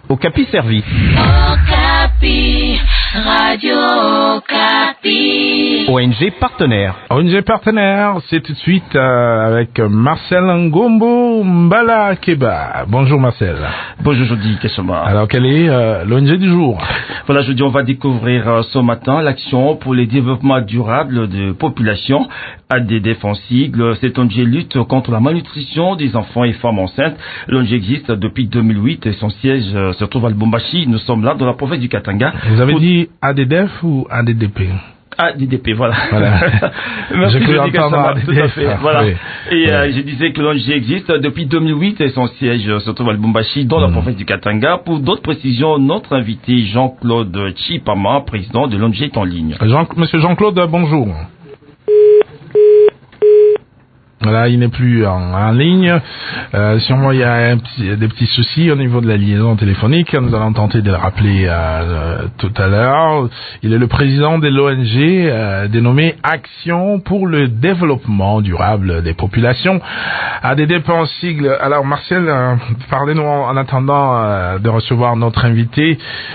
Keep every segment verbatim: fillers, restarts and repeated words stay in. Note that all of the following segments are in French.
Okapi servi. Okapi, Radio Okapi. O N G partenaire. O N G partenaire, c'est tout de suite euh, avec Marcel Ngombo Mbala Keba. Bonjour Marcel. Bonjour Jody Kessoma. Alors quel est euh, l'O N G du jour? Voilà Jody, on va découvrir euh, ce matin l'action pour le développement durable de population, A D D F en sigle. Cette O N G lutte contre la malnutrition des enfants et femmes enceintes. L'O N G existe depuis deux mille huit et son siège euh, se trouve à Lubumbashi. Nous sommes là dans la province du Katanga. Vous avez pour... dit A D D F ou A D D P? A D D P, voilà. voilà. Merci, je Jody Kessoma, tout à fait. Voilà. Oui. Et oui. Euh, je disais que l'O N G existe depuis deux mille huit et son siège se trouve à Lubumbashi, dans mmh. la province du Katanga. Pour d'autres précisions, notre invité Jean-Claude Chipama, président de l'O N G, est en ligne. Jean, Monsieur Jean-Claude, bonjour. Voilà, il n'est plus en, en ligne. Euh, sûrement, il y a un petit, des petits soucis au niveau de la liaison téléphonique. Nous allons tenter de le rappeler euh, tout à l'heure. Il est le président de l'O N G euh, dénommé Action pour le développement durable des populations. A D D P en sigle. Alors, Marcel, euh, parlez-nous en, en attendant euh, de recevoir notre invité.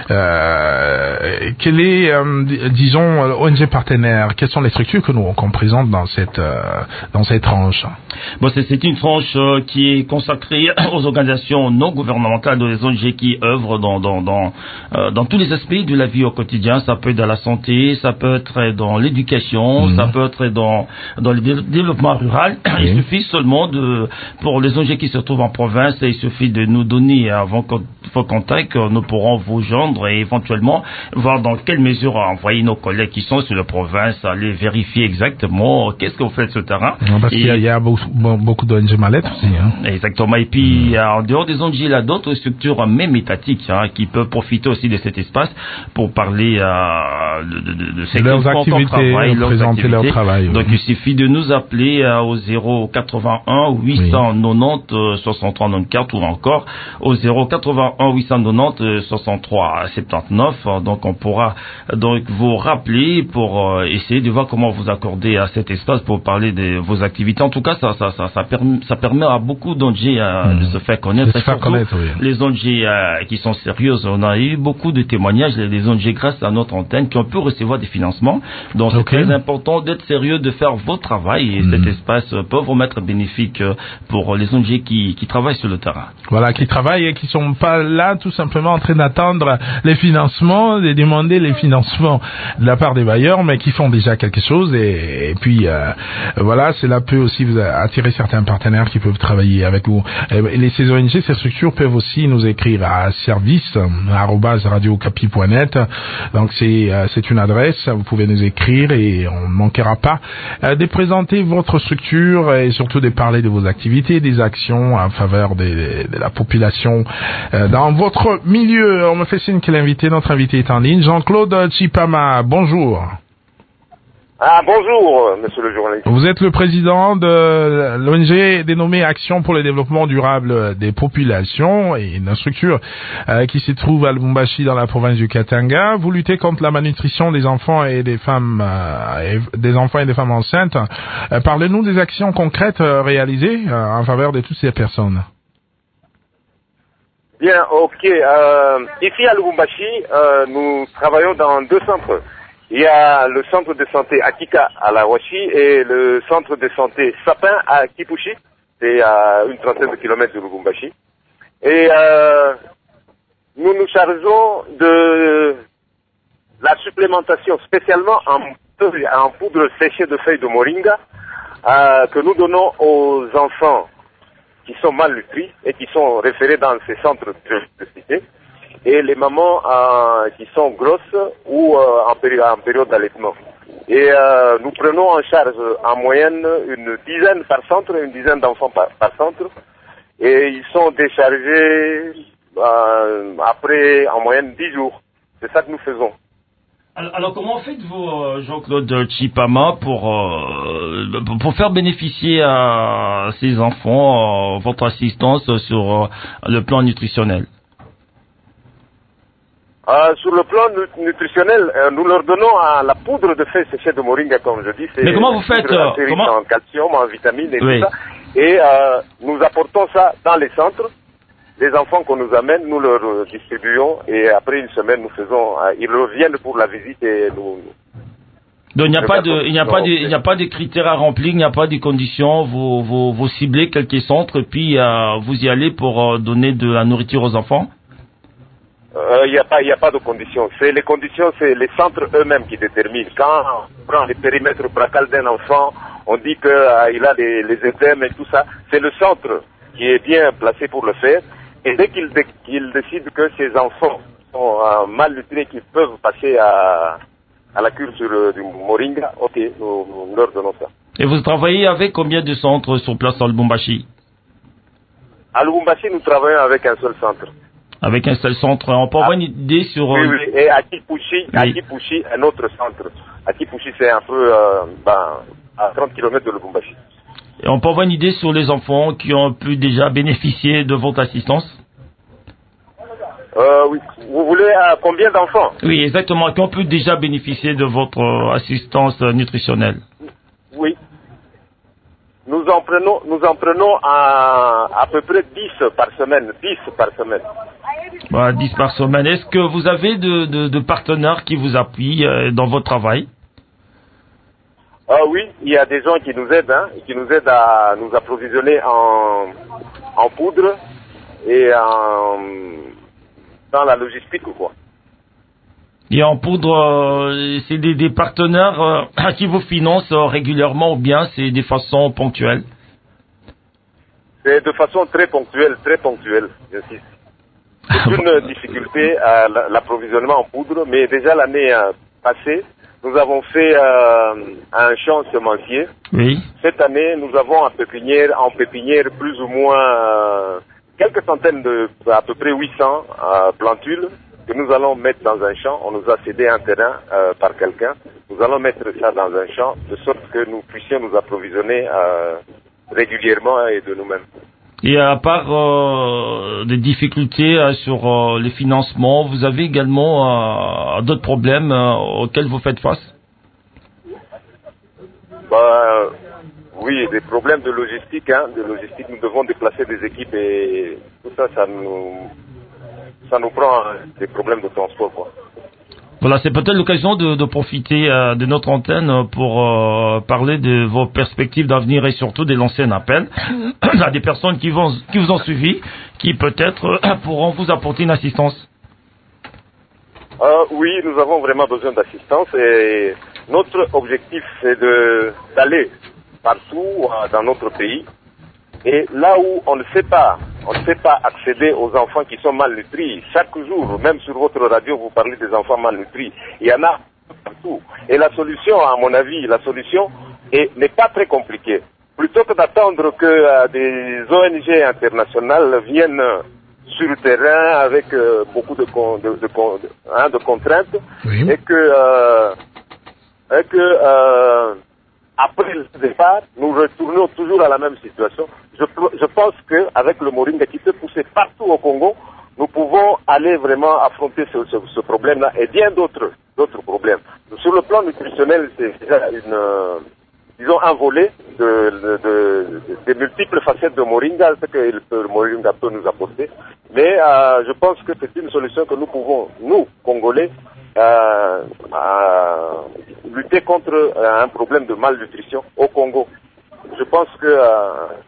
Euh, quel est, euh, disons, l'O N G partenaire? Quelles sont les structures que nous qu'on présente dans cette euh, dans cette tranche? Bon, c'est, c'est une tranche euh, qui est consacrée aux organisations non gouvernementales, des O N G qui œuvrent dans dans dans, euh, dans tous les aspects de la vie au quotidien. Ça peut être dans la santé, ça peut être dans l'éducation, mmh. ça peut être dans dans le dé- développement rural. Mmh. Il suffit seulement de pour les O N G qui se trouvent en province, il suffit de nous donner avant vos contacts que nous pourrons vous joindre et éventuellement voir dans quelle mesure envoyer nos collègues qui sont sur la province, aller vérifier exactement qu'est-ce que vous faites sur le terrain. Non, parce et, qu'il y a, il y a beaucoup, beaucoup d'O N G mal-être aussi. Hein. Exactement. Et puis, mmh. en dehors des O N G, il y a d'autres structures, même étatiques, hein, qui peuvent profiter aussi de cet espace pour parler euh, de, de, de, de leurs activités, travail, leurs présenter activités. Leur travail. Donc, oui. il suffit de nous appeler euh, au zéro quatre-vingt-un huit cent quatre-vingt-dix soixante-trois quatre-vingt-quatorze ou encore au zéro quatre-vingt-un huit cent quatre-vingt-dix soixante-trois soixante-dix-neuf. Donc, on pourra donc vous rappeler pour euh, essayer de voir comment vous accorder à cet espace pour parler de vos activités. En tout cas, ça, ça, ça, ça, permet, ça permet à beaucoup d'O N G euh, mmh. de se faire connaître. Se faire connaître oui. Les O N G euh, qui sont sérieuses. On a eu beaucoup de témoignages des O N G grâce à notre antenne qui ont pu recevoir des financements. Donc, c'est okay. très important d'être sérieux, de faire votre travail et mmh. cet espace peut vous mettre bénéfique pour les O N G qui, qui travaillent sur le terrain. Voilà, qui travaillent et qui sont pas là tout simplement en train d'attendre les financements, de demander les financements de la part des bailleurs, mais qui font déjà quelque chose et, et puis euh, voilà, cela peut aussi vous attirer certains partenaires qui peuvent travailler avec vous. Et les ces O N G, ces structures peuvent aussi nous écrire à service arobase radio okapi point net. Donc c'est c'est une adresse, vous pouvez nous écrire et on ne manquera pas de présenter votre structure et surtout de parler de vos activités, des actions en faveur de, de la population dans votre milieu. On me fait signe que l'invité, notre invité est en ligne. Jean-Claude Chipama, bonjour. Ah, bonjour, monsieur le journaliste. Vous êtes le président de l'O N G dénommée Action pour le développement durable des populations et une structure euh, qui se trouve à Lubumbashi dans la province du Katanga. Vous luttez contre la malnutrition des enfants et des femmes, euh, et des enfants et des femmes enceintes. Euh, parlez-nous des actions concrètes euh, réalisées euh, en faveur de toutes ces personnes. Bien, ok. Euh, ici à Lubumbashi, euh, nous travaillons dans deux centres. Il y a le centre de santé Akika à la Washi et le centre de santé Sapin à Kipushi. C'est à une trentaine de kilomètres de Lubumbashi. Et euh, nous nous chargeons de la supplémentation, spécialement en, en poudre séchée de feuilles de moringa, euh, que nous donnons aux enfants qui sont malnutris et qui sont référés dans ces centres de cité. Et les mamans euh, qui sont grosses ou euh, en, péri- en période d'allaitement. Et euh, nous prenons en charge en moyenne une dizaine par centre, une dizaine d'enfants par, par centre. Et ils sont déchargés euh, après en moyenne dix jours. C'est ça que nous faisons. Alors, alors comment faites-vous, Jean-Claude Chipama, pour, euh, pour faire bénéficier à ces enfants euh, votre assistance sur euh, le plan nutritionnel? Euh, sur le plan nu- nutritionnel, euh, nous leur donnons euh, la poudre de feuilles séchées de moringa, comme je dis. C'est Mais comment vous faites euh, comment... en calcium, en vitamines et oui. tout ça. Et euh, nous apportons ça dans les centres. les enfants qu'on nous amène, nous leur euh, distribuons et après une semaine, nous faisons, euh, ils reviennent pour la visite et nous. Donc il n'y a pas de, il n'y a non, pas de, il n'y a pas de critères à remplir, il n'y a pas de conditions. Vous, vous, vous ciblez quelques centres puis euh, vous y allez pour euh, donner de la nourriture aux enfants. Il euh, n'y a pas, il a pas de conditions. C'est les conditions, c'est les centres eux-mêmes qui déterminent. Quand on prend les périmètres braqual d'un enfant, on dit qu'il euh, a les, les œdèmes et tout ça. C'est le centre qui est bien placé pour le faire. Et dès qu'il dé, qu'il décide que ces enfants sont euh, malnutris, qu'ils peuvent passer à, à la cure sur euh, du moringa, ok, nous, nous leur donnons ça. Et vous travaillez avec combien de centres sur place à Lubumbashi? À Lubumbashi, nous travaillons avec un seul centre. Avec un seul centre, on peut avoir ah, une idée sur... Oui, oui, et à Kipushi, oui. à Kipushi, un autre centre. À Kipushi, c'est un peu euh, ben, à trente kilomètres de Lubumbashi. Et on peut avoir une idée sur les enfants qui ont pu déjà bénéficier de votre assistance? euh, Oui, vous voulez euh, combien d'enfants? Oui, exactement, qui ont pu déjà bénéficier de votre euh, assistance euh, nutritionnelle. Oui. Nous en prenons, nous en prenons à, à peu près dix par semaine, dix par semaine. Voilà, dix par semaine. Est-ce que vous avez de, de, de partenaires qui vous appuient euh, dans votre travail? Ah oui, il y a des gens qui nous aident, hein, qui nous aident à nous approvisionner en, en poudre et en, dans la logistique ou quoi. Et en poudre, euh, c'est des, des partenaires euh, qui vous financent euh, régulièrement ou bien c'est des façons ponctuelles? C'est de façon très ponctuelle, très ponctuelle, j'insiste. C'est une difficulté à l'approvisionnement en poudre, mais déjà l'année euh, passée, nous avons fait euh, un champ semencier. Oui. Cette année, nous avons en pépinière, en pépinière plus ou moins euh, quelques centaines de, à peu près huit cents euh, plantules que nous allons mettre dans un champ. On nous a cédé un terrain euh, par quelqu'un. Nous allons mettre ça dans un champ de sorte que nous puissions nous approvisionner euh, régulièrement et de nous-mêmes. Et à part euh, des difficultés euh, sur euh, les financements, vous avez également euh, d'autres problèmes euh, auxquels vous faites face? Bah, oui, des problèmes de logistique, hein, de logistique. Nous devons déplacer des équipes et tout ça, ça nous, ça nous prend hein, des problèmes de transport, quoi. Voilà, c'est peut-être l'occasion de, de profiter euh, de notre antenne pour euh, parler de vos perspectives d'avenir et surtout de lancer un appel à des personnes qui, vont, qui vous ont suivi, qui peut-être euh, pourront vous apporter une assistance. Euh, oui, nous avons vraiment besoin d'assistance et notre objectif c'est de d'aller partout euh, dans notre pays et là où on ne sait pas, on ne sait pas accéder aux enfants qui sont malnutris. Chaque jour, même sur votre radio, vous parlez des enfants malnutris. Il y en a partout. Et la solution, à mon avis, la solution est, n'est pas très compliquée. Plutôt que d'attendre que euh, des O N G internationales viennent sur le terrain avec euh, beaucoup de, con, de, de, de, hein, de contraintes Oui. et que, euh, et que euh, après le départ, nous retournons toujours à la même situation. Je, je pense qu'avec le moringa qui peut pousser partout au Congo, nous pouvons aller vraiment affronter ce, ce, ce problème-là et bien d'autres, d'autres problèmes. Sur le plan nutritionnel, c'est déjà une, euh, disons un volet de, de, de, de, de multiples facettes de moringa, ce que le moringa peut nous apporter. Mais euh, je pense que c'est une solution que nous pouvons, nous, Congolais, euh, euh, lutter contre euh, un problème de malnutrition au Congo. Je pense que euh,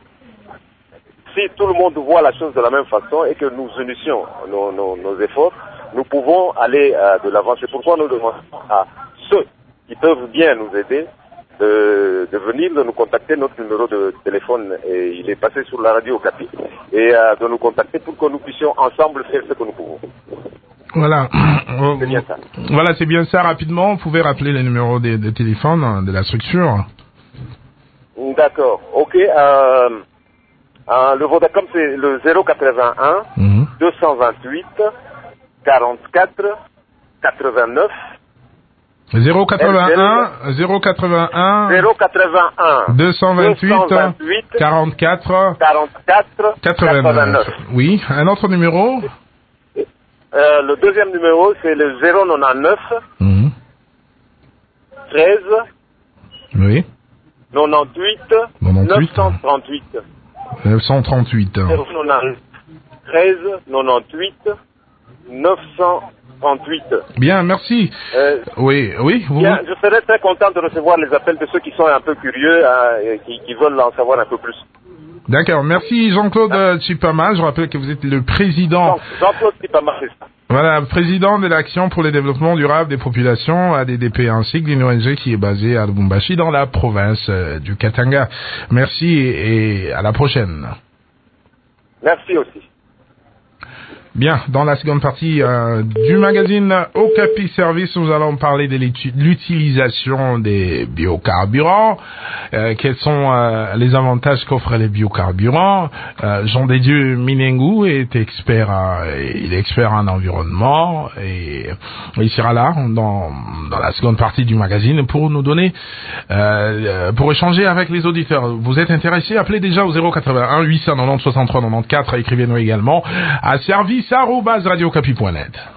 si tout le monde voit la chose de la même façon et que nous unissions nos, nos, nos efforts, nous pouvons aller euh, de l'avant. C'est pourquoi nous demandons à ceux qui peuvent bien nous aider de, de venir, de nous contacter. Notre numéro de téléphone, et il est passé sur la radio Capi, et euh, de nous contacter pour que nous puissions ensemble faire ce que nous pouvons. Voilà. C'est bien ça. Voilà, c'est bien ça. Rapidement, vous pouvez rappeler les numéros de, de téléphone de la structure. D'accord. Ok. Euh, euh, le Vodacom, c'est le zéro quatre-vingt-un Mmh. deux cent vingt-huit quarante-quatre quatre-vingt-neuf. zéro quatre-vingt-un zéro quatre-vingt-un zéro quatre-vingt-un deux cent vingt-huit quarante-quatre quarante-quatre quatre-vingt-neuf. Oui, un autre numéro. Euh, le deuxième numéro, c'est le zéro quatre-vingt-neuf Mmh. treize Oui. quatre-vingt-huit quatre-vingt-huit. neuf cent trente-huit. neuf cent trente-huit. zéro quatre-vingt-neuf treize quatre-vingt-huit neuf cent trente-huit. Bien, merci. Euh, oui, oui. Vous... Bien, je serais très content de recevoir les appels de ceux qui sont un peu curieux, hein, et qui, qui veulent en savoir un peu plus. D'accord, merci Jean-Claude hein? Chipama. Je rappelle que vous êtes le président. Jean-Claude Chipama, c'est ça. Voilà, président de l'Action pour le développement durable des populations, A D D P, ainsi que d'une O N G qui est basée à Lubumbashi, dans la province euh, du Katanga. Merci et, et à la prochaine. Merci aussi. Bien, dans la seconde partie euh, du magazine Okapi Service, nous allons parler de l'utilisation des biocarburants. Euh, quels sont euh, les avantages qu'offrent les biocarburants? euh, Jean Dédieu Minengu est expert, à, il est expert en environnement et il sera là dans, dans la seconde partie du magazine pour nous donner, euh, pour échanger avec les auditeurs. Vous êtes intéressés? Appelez déjà au zéro quatre-vingt-un huit cent quatre-vingt-treize soixante-trois quatre-vingt-quatorze. Écrivez-nous également à service arobase radio okapi point net.